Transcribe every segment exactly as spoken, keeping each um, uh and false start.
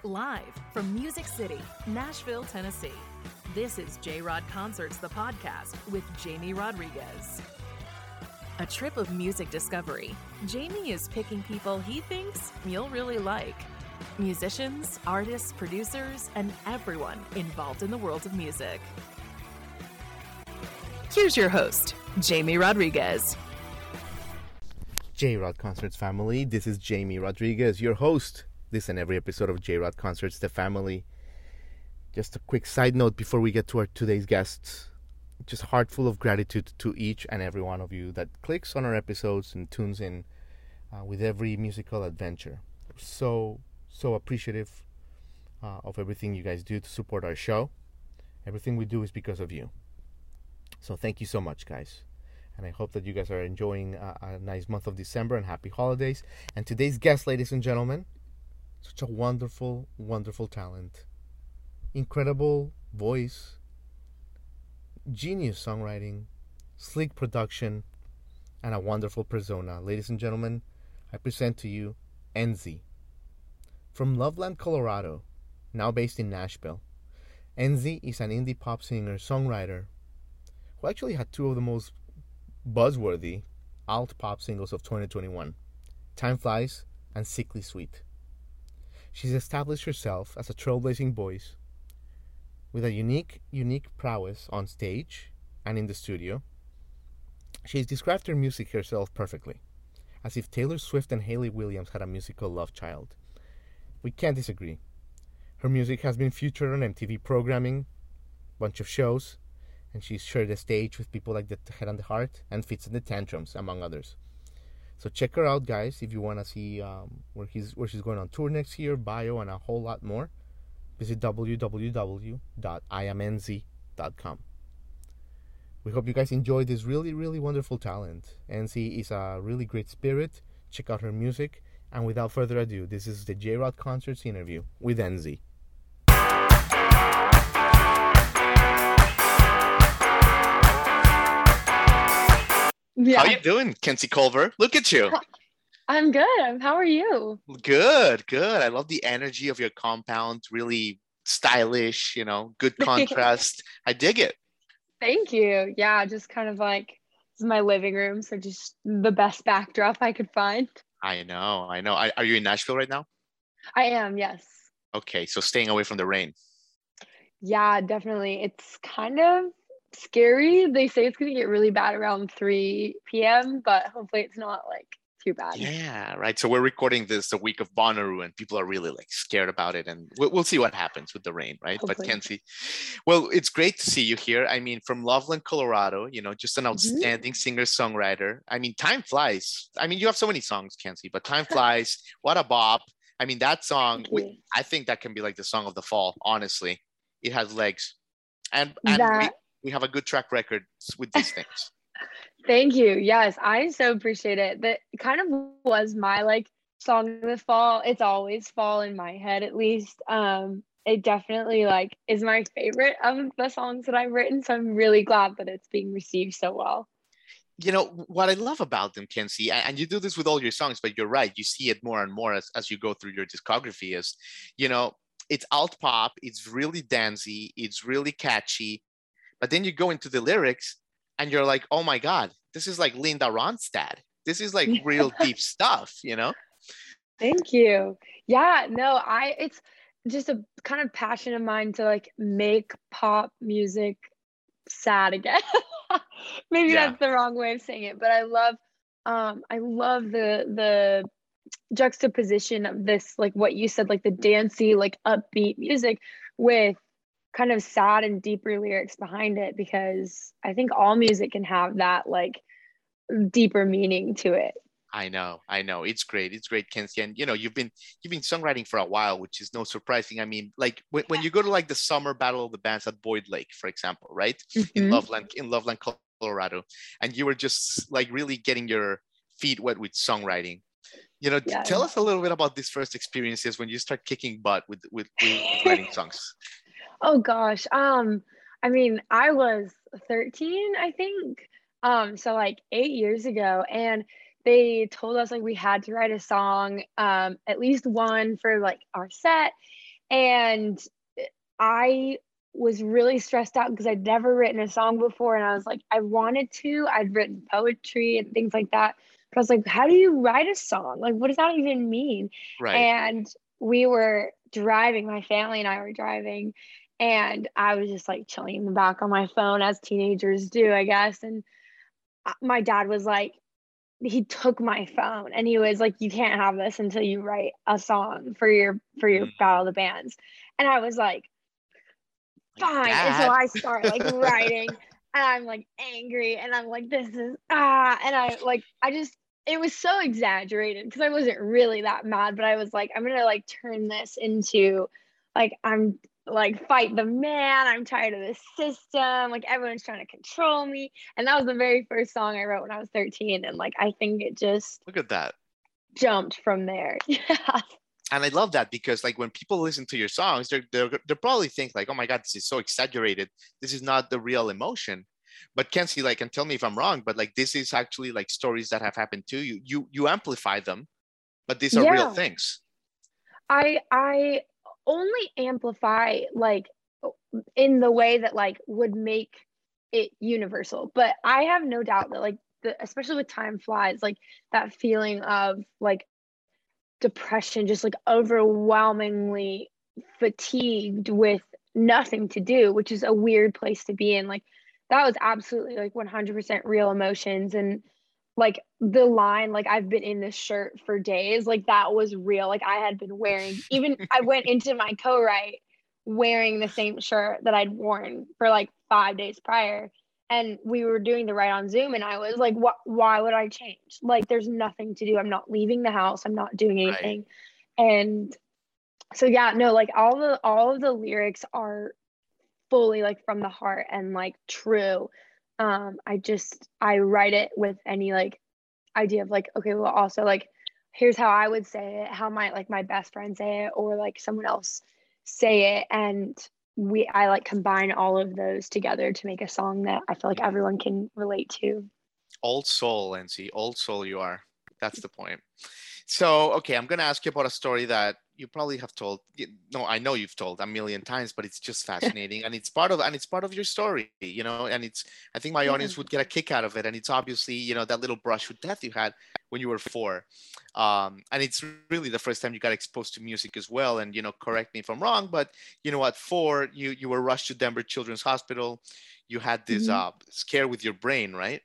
Live from Music City, Nashville, Tennessee. This is J-Rod Concerts, the podcast with Jamie Rodriguez. A trip of music discovery. Jamie is picking people he thinks you'll really like. Musicians, artists, producers, and everyone involved in the world of music. Here's your host, Jamie Rodriguez. J-Rod Concerts family, this is Jamie Rodriguez, your host. This and every episode of J-Rod Concerts, the family. Just a quick side note before we get to our today's guests. Just a heart full of gratitude to each and every one of you that clicks on our episodes and tunes in uh, with every musical adventure. We're so, so appreciative uh, of everything you guys do to support our show. Everything we do is because of you. So thank you so much, guys. And I hope that you guys are enjoying a, a nice month of December and happy holidays. And today's guest, ladies and gentlemen, such a wonderful, wonderful talent. Incredible voice, genius songwriting, sleek production, and a wonderful persona. Ladies and gentlemen, I present to you Enzy. From Loveland, Colorado, now based in Nashville, Enzy is an indie pop singer-songwriter who actually had two of the most buzzworthy alt pop singles of twenty twenty-one, Time Flies and Sickly Sweet. She's established herself as a trailblazing voice with a unique, unique prowess on stage and in the studio. She's described her music herself perfectly, as if Taylor Swift and Hayley Williams had a musical love child. We can't disagree. Her music has been featured on M T V programming, bunch of shows, and she's shared the stage with people like The Head and the Heart and Fits and the Tantrums, among others. So check her out, guys, if you want to see um, where he's where she's going on tour next year, bio, and a whole lot more. Visit w w w dot i am enzy dot com. We hope you guys enjoy this really, really wonderful talent. Enzy is a really great spirit. Check out her music. And without further ado, this is the J-Rod Concerts interview with Enzy. Yeah. How you doing, Kenzie Culver? Look at you. I'm good. How are you? Good, good. I love the energy of your compound. Really stylish, you know, good contrast. I dig it. Thank you. Yeah, just kind of like, this is my living room, so just the best backdrop I could find. I know, I know. Are are you in Nashville right now? I am, yes. Okay, so staying away from the rain. Yeah, definitely. It's kind of scary. They say it's going to get really bad around three p.m., but hopefully it's not like too bad. Yeah, right. So we're recording this the week of Bonnaroo, and people are really like scared about it, and we'll, we'll see what happens with the rain, right? Hopefully. But Kenzie, well, it's great to see you here. I mean, from Loveland, Colorado, you know, just an outstanding mm-hmm. singer-songwriter. I mean, Time Flies. I mean, you have so many songs, Kenzie, but Time Flies, what a bop. I mean, that song, we, I think that can be like the song of the fall, honestly. It has legs. And, and that- we, we have a good track record with these things. Thank you. Yes, I so appreciate it. That kind of was my like song of the fall. It's always fall in my head, at least. Um, it definitely like is my favorite of the songs that I've written. So I'm really glad that it's being received so well. You know, what I love about them, Kenzie, and you do this with all your songs, but you're right. You see it more and more as, as you go through your discography is, you know, it's alt pop. It's really dancey. It's really catchy. But then you go into the lyrics and you're like, oh my God, this is like Linda Ronstadt. This is like real deep stuff, you know? Thank you. Yeah, no, I, it's just a kind of passion of mine to like make pop music sad again. Maybe yeah. that's the wrong way of saying it, but I love, um, I love the, the juxtaposition of this, like what you said, like the dancey, like upbeat music with kind of sad and deeper lyrics behind it, because I think all music can have that like deeper meaning to it. I know, I know. It's great. It's great, Kenzie. And you know, you've been you've been songwriting for a while, which is no surprising. I mean, like when, when you go to like the summer battle of the bands at Boyd Lake, for example, right? Mm-hmm. In Loveland, in Loveland, Colorado, and you were just like really getting your feet wet with songwriting. You know, yeah. tell us a little bit about these first experiences when you start kicking butt with with, with writing songs. Oh gosh. Um, I mean, I was thirteen, I think. Um, so like eight years ago, and they told us like we had to write a song, um, at least one for like our set. And I was really stressed out because I'd never written a song before. And I was like, I wanted to, I'd written poetry and things like that. But I was like, how do you write a song? Like, what does that even mean? Right. And we were driving, my family and I were driving, and I was just like chilling in the back on my phone, as teenagers do, I guess. And my dad was like, he took my phone and he was like, you can't have this until you write a song for your for your Mm. Battle of the Bands. And I was like, fine. And so Dad. I start like writing, and I'm like angry, and I'm like, this is ah, and I like I just it was so exaggerated because I wasn't really that mad, but I was like, I'm gonna like turn this into like I'm like fight the man. I'm tired of this system. Like everyone's trying to control me. And that was the very first song I wrote when I was thirteen. And like I think it just Look at that. jumped from there. Yeah. And I love that because like when people listen to your songs, they're, they're, they're probably think like, oh my God, this is so exaggerated. This is not the real emotion. But Kenzie, like, and tell me if I'm wrong, but like, this is actually like stories that have happened to you. You, you amplify them, but these are Yeah. real things. I, I only amplify like in the way that like would make it universal. But I have no doubt that like, the, especially with Time Flies, like that feeling of like depression, just like overwhelmingly fatigued with nothing to do, which is a weird place to be in. Like that was absolutely like one hundred percent real emotions. And like the line, like I've been in this shirt for days, like that was real. Like I had been wearing, even I went into my co-write wearing the same shirt that I'd worn for like five days prior. And we were doing the write on Zoom, and I was like, what, why would I change? Like, there's nothing to do. I'm not leaving the house. I'm not doing anything. Right. And so, yeah, no, like all the, all of the lyrics are fully like from the heart and like true. Um, I just, I write it with any like idea of like, okay, well also like, here's how I would say it, how my, like my best friend say it, or like someone else say it. And we I like combine all of those together to make a song that I feel like everyone can relate to. Old soul, Lindsay, old soul you are. That's the point. So, okay, I'm going to ask you about a story that you probably have told. No, I know you've told a million times, but it's just fascinating. and it's part of, and it's part of your story, you know, and it's, I think my Yeah. audience would get a kick out of it. And it's obviously, you know, that little brush with death you had when you were four. Um, and it's really the first time you got exposed to music as well. And, you know, correct me if I'm wrong, but you know, at four, you, you were rushed to Denver Children's Hospital. You had this Mhm. uh, scare with your brain, right?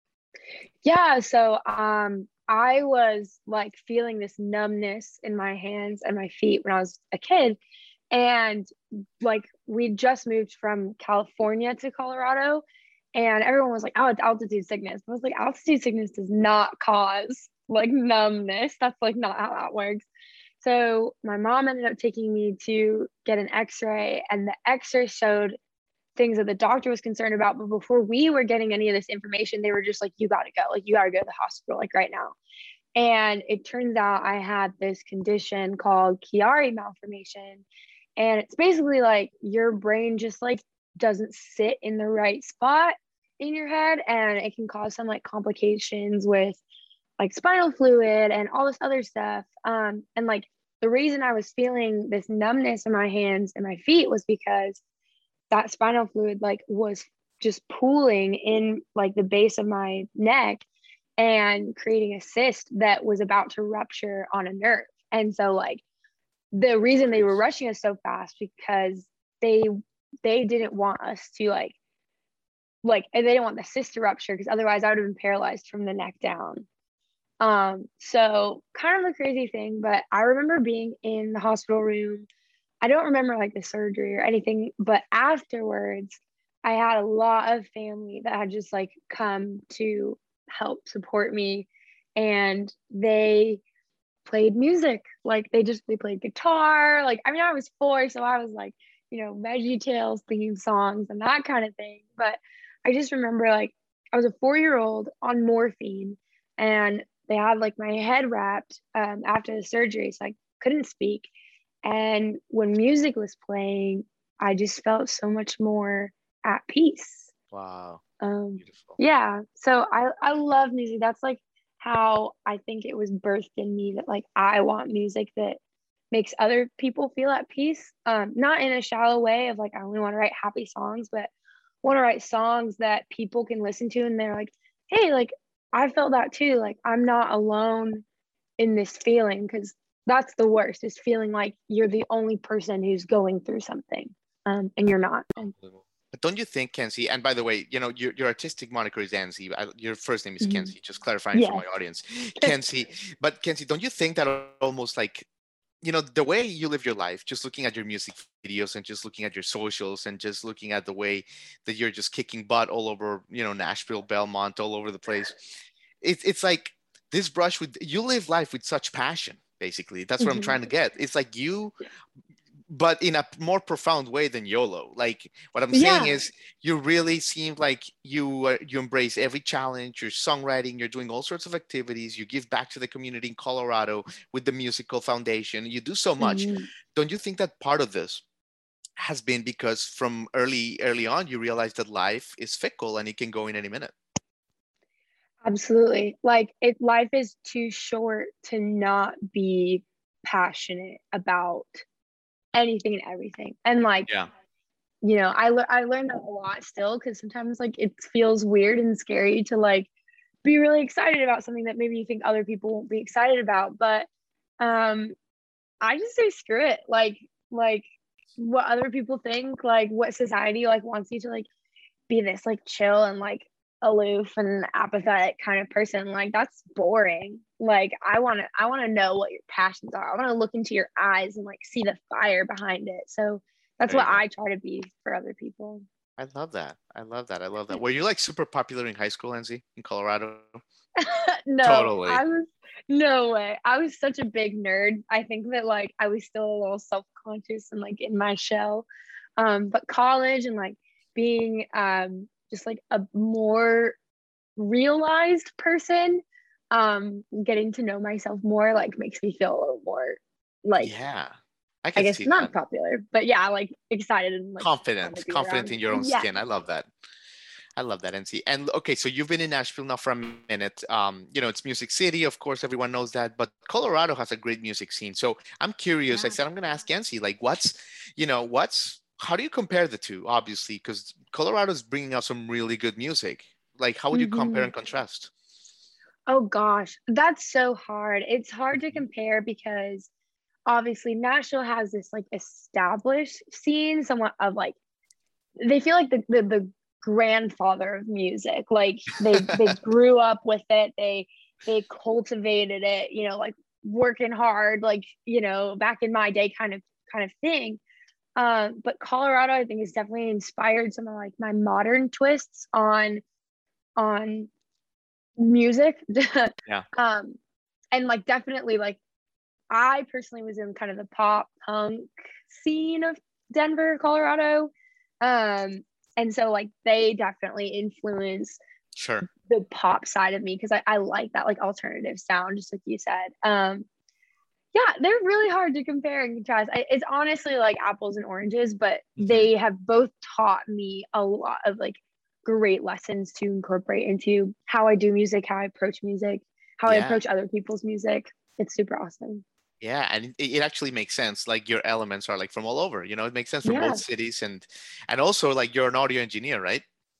Yeah. So, um, I was like feeling this numbness in my hands and my feet when I was a kid. And like we just moved from California to Colorado, and everyone was like, oh, it's altitude sickness. I was like, altitude sickness does not cause like numbness. That's like not how that works. So my mom ended up taking me to get an x-ray, and the x-ray showed things that the doctor was concerned about. But before we were getting any of this information, they were just like, you got to go, like, you got to go to the hospital, like right now. And it turns out I had this condition called Chiari malformation. And it's basically like your brain just like doesn't sit in the right spot in your head. And it can cause some like complications with like spinal fluid and all this other stuff. Um, and like the reason I was feeling this numbness in my hands and my feet was because that spinal fluid like was just pooling in like the base of my neck and creating a cyst that was about to rupture on a nerve. And so like the reason they were rushing us so fast because they they didn't want us to like like they didn't want the cyst to rupture, because otherwise I would have been paralyzed from the neck down. Um so kind of a crazy thing, but I remember being in the hospital room. I don't remember like the surgery or anything, but afterwards, I had a lot of family that had just like come to help support me, and they played music. Like they just, they played guitar. Like, I mean, I was four, so I was like, you know, VeggieTales theme songs and that kind of thing. But I just remember like I was a four-year-old on morphine, and they had like my head wrapped um, after the surgery, so I couldn't speak. And when music was playing, I just felt so much more at peace. Wow. Um, Beautiful. yeah. So I, I love music. That's like how I think it was birthed in me, that like I want music that makes other people feel at peace. Um, not in a shallow way of like, I only want to write happy songs, but want to write songs that people can listen to and they're like, hey, like I felt that too. Like I'm not alone in this feeling, because that's the worst, is feeling like you're the only person who's going through something, um, and you're not. And, but don't you think, Kenzie, and by the way, you know, your, your artistic moniker is Anzi. Your first name is mm-hmm. Kenzie, just clarifying yes. for my audience. Kenzie, but Kenzie, don't you think that almost like, you know, the way you live your life, just looking at your music videos and just looking at your socials and just looking at the way that you're just kicking butt all over, you know, Nashville, Belmont, all over the place. It's it's like this brush with, you live life with such passion, basically. That's what mm-hmm. I'm trying to get. It's like you, but in a more profound way than YOLO. Like what I'm yeah. saying is you really seem like you uh, you embrace every challenge, you're songwriting, you're doing all sorts of activities, you give back to the community in Colorado with the musical foundation, you do so much. Mm-hmm. Don't you think that part of this has been because from early, early on, you realized that life is fickle and it can go in any minute? Absolutely. Like it, life is too short to not be passionate about anything and everything. And like, yeah. you know, I, le- I learned that a lot still, because sometimes like it feels weird and scary to like be really excited about something that maybe you think other people won't be excited about. But um, I just say screw it. Like, like what other people think, like what society like wants you to like be this like chill and like aloof and apathetic kind of person, like that's boring. Like I want to I want to know what your passions are. I want to look into your eyes and like see the fire behind it. So that's what I try to be for other people. I love that. I love that. I love that. Were you like super popular in high school, Anzi, in Colorado? No, totally. I was no way. I was such a big nerd. I think that like I was still a little self-conscious and like in my shell. Um, but college and like being um just like a more realized person, um, getting to know myself more like makes me feel a little more like, yeah, I, I guess not that. Popular, but yeah, like excited and like confident, confident around. in your own yeah. skin. I love that. I love that, N C. And okay, so you've been in Nashville now for a minute. Um, you know, it's Music City, of course, everyone knows that, but Colorado has a great music scene. So I'm curious, yeah. I said, I'm going to ask N C, like, what's, you know, what's, how do you compare the two, obviously, because Colorado is bringing out some really good music. Like, how would you mm-hmm. compare and contrast? Oh, gosh, that's so hard. It's hard to compare because obviously Nashville has this like established scene, somewhat of like, they feel like the, the, the grandfather of music. Like they, they grew up with it. They, they cultivated it, you know, like working hard, like, you know, back in my day kind of, kind of thing. Um, but Colorado, I think, has definitely inspired some of like my modern twists on on music. yeah. Um, and like definitely like I personally was in kind of the pop punk scene of Denver, Colorado. Um, and so like they definitely influence sure the pop side of me because I, I like that like alternative sound, just like you said. Um, yeah, they're really hard to compare and contrast. I, it's honestly like apples and oranges, but mm-hmm. they have both taught me a lot of like great lessons to incorporate into how I do music, how I approach music, how yeah. I approach other people's music. It's super awesome. Yeah, and it, it actually makes sense. Like your elements are like from all over, you know, it makes sense from yeah. both cities. And and also like you're an audio engineer, right?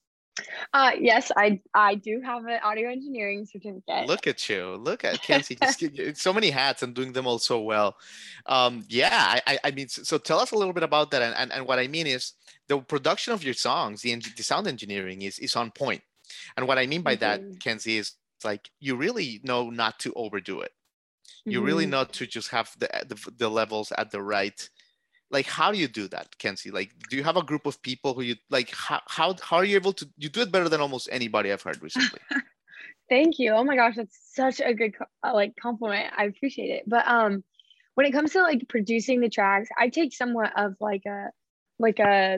Uh, yes, I I do have an audio engineering certificate. Look at you. Look at Kenzie. Just so many hats and doing them all so well. Um, yeah, I, I mean, so tell us a little bit about that. And, and, and what I mean is the production of your songs, the, the sound engineering is, is on point. And what I mean by mm-hmm. that, Kenzie, is like you really know not to overdo it. You mm-hmm. really know to just have the, the the levels at the right. Like, how do you do that, Kenzie? Like, do you have a group of people who you like? How how how are you able to? You do it better than almost anybody I've heard recently. Thank you. Oh my gosh, that's such a good uh, like compliment. I appreciate it. But um, when it comes to like producing the tracks, I take somewhat of like a like a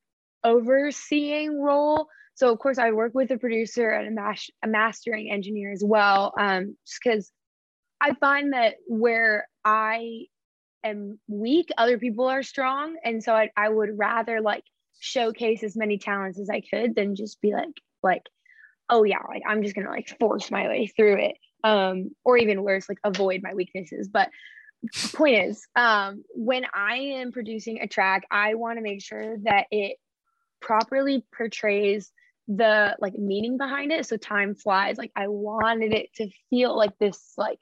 overseeing role. So of course, I work with a producer and a, mas- a mastering engineer as well. Um, just because I find that where I am weak, other people are strong. And so I, I would rather like showcase as many talents as I could than just be like, like, oh yeah, like I'm just gonna like force my way through it. Um, or even worse, like avoid my weaknesses. But point is, um, when I am producing a track, I want to make sure that it properly portrays the like meaning behind it. So time flies. Like I wanted it to feel like this, like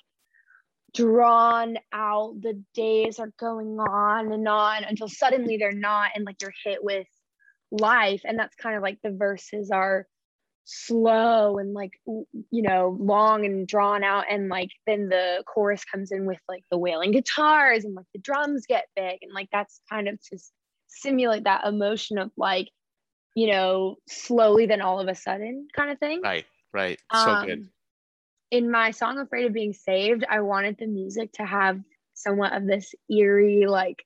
drawn out, the days are going on and on until suddenly they're not, and like you're hit with life. And that's kind of like the verses are slow and like, you know, long and drawn out, and like then the chorus comes in with like the wailing guitars and like the drums get big, and like that's kind of to simulate that emotion of like, you know, slowly then all of a sudden kind of thing. Right, right. So um, good. In my song Afraid of Being Saved, I wanted the music to have somewhat of this eerie, like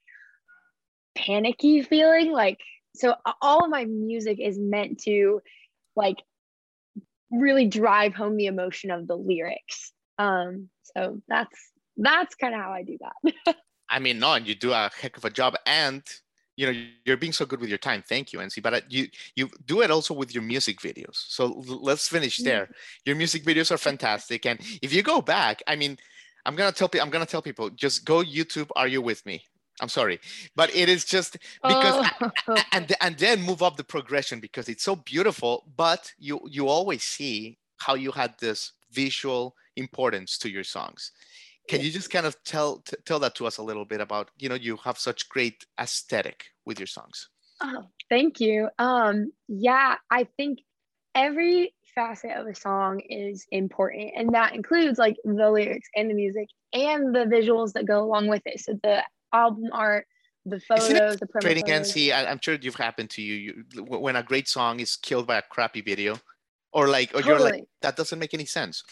panicky feeling. Like, so all of my music is meant to like really drive home the emotion of the lyrics. Um, so that's, that's kind of how I do that. I mean, no, you do a heck of a job, and you know, you're being so good with your time. Thank you, N C. But you you do it also with your music videos. So let's finish there. Your music videos are fantastic, and if you go back, I mean, I'm gonna tell people, I'm gonna tell people, just go YouTube. Are You With Me? I'm sorry, but it is just because, oh. and and then move up the progression because it's so beautiful. But you you always see how you had this visual importance to your songs. Can you just kind of tell t- tell that to us a little bit about, you know, you have such great aesthetic with your songs? Oh, thank you. Um, yeah, I think every facet of a song is important, and that includes like the lyrics and the music and the visuals that go along with it. So the album art, the photos, the promo trading photos. N C, I, I'm sure you've happened to you, you when a great song is killed by a crappy video, or like, or totally. You're like, that doesn't make any sense.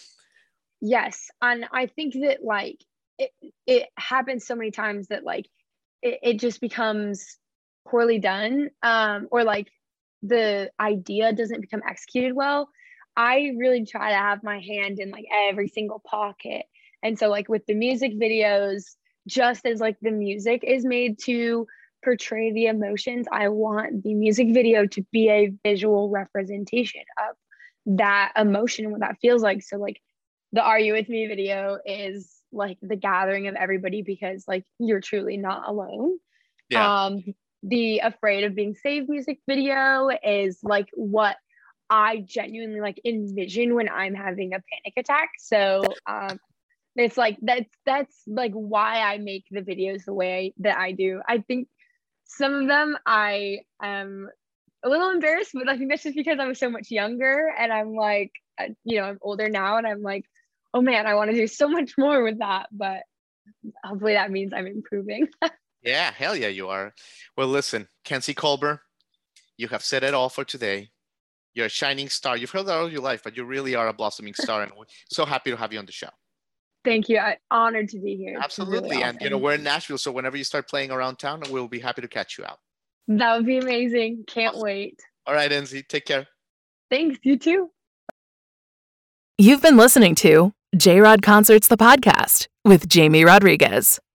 Yes. And I think that like it, it happens so many times that like it, it just becomes poorly done, um, or like the idea doesn't become executed well. I really try to have my hand in like every single pocket. And so like with the music videos, just as like the music is made to portray the emotions, I want the music video to be a visual representation of that emotion and what that feels like. So like the Are You With Me video is like the gathering of everybody because like you're truly not alone. Yeah. Um, the Afraid of Being Saved music video is like what I genuinely like envision when I'm having a panic attack. So um, it's like that's that's like why I make the videos the way I, that I do. I think some of them I am a little embarrassed, but I think that's just because I was so much younger and I'm like, you know, I'm older now and I'm like, oh man, I want to do so much more with that. But hopefully that means I'm improving. Yeah, hell yeah, you are. Well, listen, Kenzie Colbert, you have said it all for today. You're a shining star. You've heard that all your life, but you really are a blossoming star. And we're so happy to have you on the show. Thank you. I'm honored to be here. Absolutely. Really and, awesome. you know, we're in Nashville. So whenever you start playing around town, we'll be happy to catch you out. That would be amazing. Can't awesome. wait. All right, Enzi. Take care. Thanks. You too. You've been listening to J-Rod Concerts, the podcast with Jamie Rodriguez.